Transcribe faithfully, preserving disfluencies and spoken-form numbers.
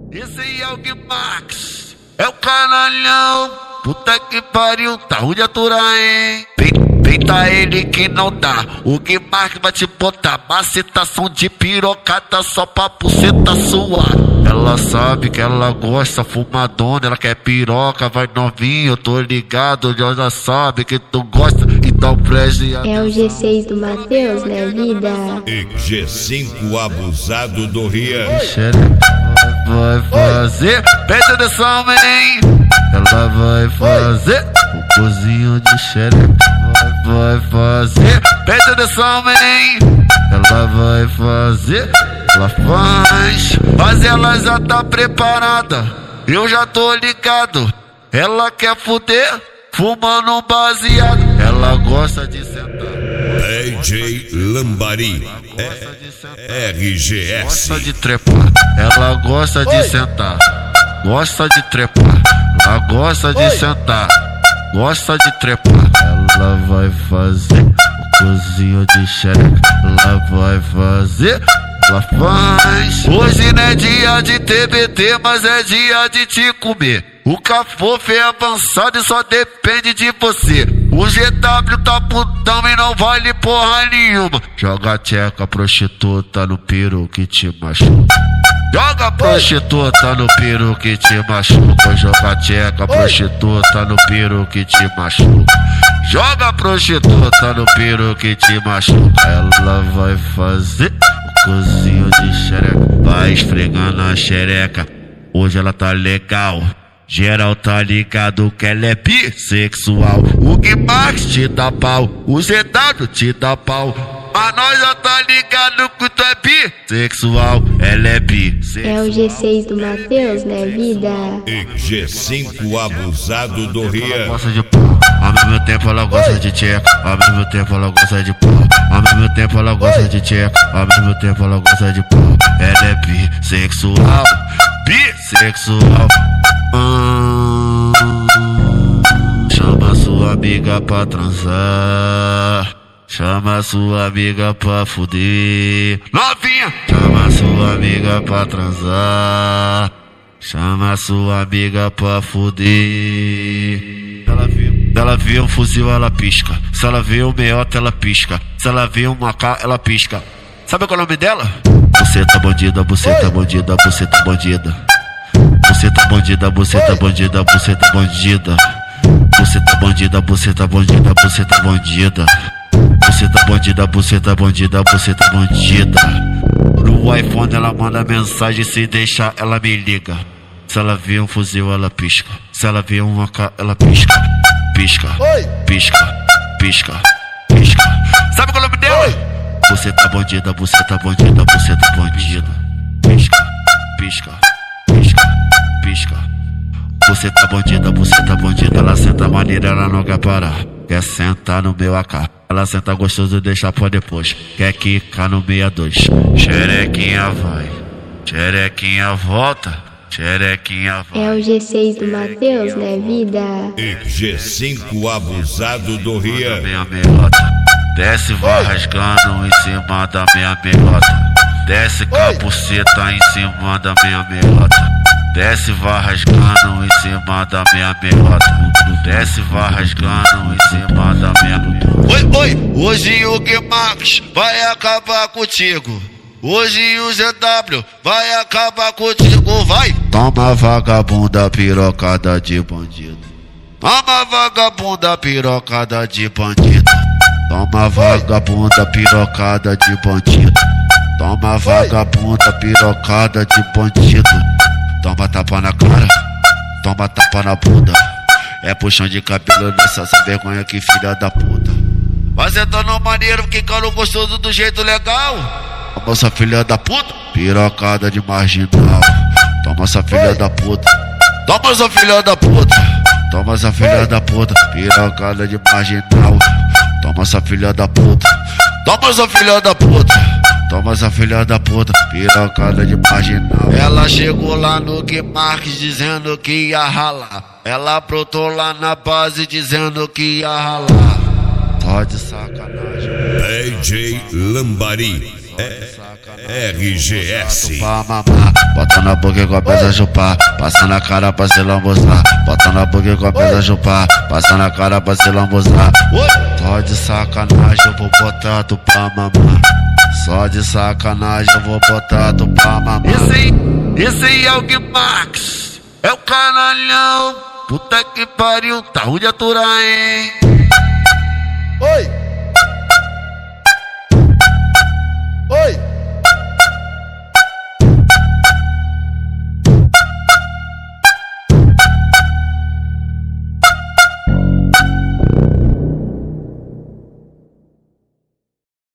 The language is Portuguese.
Esse aí é o Gui Max, é o canalhão. Puta que pariu, tá ruim de aturar, hein? Peita ele que não dá, o Gui Max vai te botar macetação de pirocada só pra buceta suar. Ela sabe que ela gosta fumadona, ela quer piroca, vai novinho, eu tô ligado, ela sabe que tu gosta, então preste atenção. É o G seis do Matheus, né, vida? E G cinco abusado do Rian. Vai fazer, presta atenção, hein? Ela vai fazer o cozinho de xereca. Vai fazer, presta atenção, hein? Ela vai fazer, ela faz, mas ela já tá preparada. Eu já tô ligado. Ela quer fuder, fumando um baseado. Ela gosta de sentar. D J Lambari, é, R G S. Gosta de trepar, ela gosta de sentar. Gosta de trepar, ela gosta de sentar. Gosta de trepar, ela vai fazer o cozinho de xereca. Ela vai fazer, ela faz. Hoje não é dia de T B T, mas é dia de te comer. O cafofo é avançado e só depende de você. O G W tá putão e não vale porra nenhuma. Joga tcheca prostituta no peru que te machuca. Joga prostituta no peru que te machuca. Joga tcheca prostituta no peru que te machuca. Joga prostituta no peru que te machuca. Ela vai fazer o cozinho de xereca. Vai esfregando a xereca. Hoje ela tá legal. Geral tá ligado que ela é bissexual. O Gui Max te dá pau, o G W te dá pau. Mas nós já tá ligado que tu é bissexual. Ela é bissexual. É o G seis do Matheus, né, vida? E G cinco abusado do Ela Rian. gosta de pau, ao mesmo tempo ela gosta de tcheca. Ao mesmo tempo ela gosta de pau, ao mesmo tempo ela gosta de tcheca. Ao mesmo tempo ela gosta de pau. Ela é bissexual, bissexual. Hum, chama sua amiga pra transar. Chama sua amiga pra fuder. Novinha! Chama sua amiga pra transar. Chama sua amiga pra fuder. Ela vê, ela vê um fuzil, ela pisca. Se ela vê um meiota, ela pisca. Se ela vê um macá, ela pisca. Sabe qual é o nome dela? Buceta bandida, buceta bandida, buceta bandida. Buceta bandida, buceta bandida, buceta bandida. Buceta bandida, buceta bandida, buceta bandida. Buceta bandida, buceta bandida, buceta bandida. No iPhone ela manda mensagem, se deixar ela me liga. Se ela vê um fuzil ela pisca. Se ela vê um A K ela pisca. Pisca, pisca, pisca, pisca. Sabe qual é o nome dela? Buceta bandida, buceta bandida, buceta bandida. Pisca, pisca, pisca, pisca. Buceta bandida, buceta bandida. Ela senta maneira, ela não quer parar. Quer sentar no meu A K. Ela senta gostoso, deixa pra depois. Quer quicar no sessenta e dois. Xerequinha vai, xerequinha volta, xerequinha vai. É o G seis do Matheus, né, vida? E G cinco abusado do Rian. Minha meiota, desce vai rasgando em cima da minha meiota. Desce com a buceta em cima da minha meiota. Desce vai rasgando em cima da minha meiota. Desce vai rasgando em cima da minha meiota. Oi, oi, hoje o Gui Max vai acabar contigo. Hoje o G W vai acabar contigo, vai. Toma vagabunda pirocada de bandido. Toma vagabunda pirocada de bandido. Toma vagabunda pirocada de bandido. Toma vagabunda pirocada de bandido. Toma tapa na cara, toma tapa na bunda. É puxão de cabelo nessa sem vergonha, que filha da puta. Vai sentando maneiro, quicando gostoso do jeito legal. Toma essa filha da puta, pirocada de marginal. Toma essa filha da puta, toma essa filha da puta. Toma essa filha da puta, pirocada de marginal. Toma essa filha da puta, toma essa filha da puta. Toma essa filha da puta, pirocada de marginal. Ela chegou lá no Gui Max dizendo que ia ralar. Ela aprontou lá na base dizendo que ia ralar. Só de sacanagem. D J Lambari, é, R G S. Pra mamar, bota na boca e começa a chupar, passa na cara pra se lambuzar. Bota na boca e começa a chupar, passa na cara pra se lambuzar. Só de sacanagem eu vou botar tu pra mamar. Só de sacanagem eu vou botar tu pra mamar. Esse aí, esse aí é o Guimax, é o canalhão. Puta que pariu, tá ruim de aturar, hein? Oi!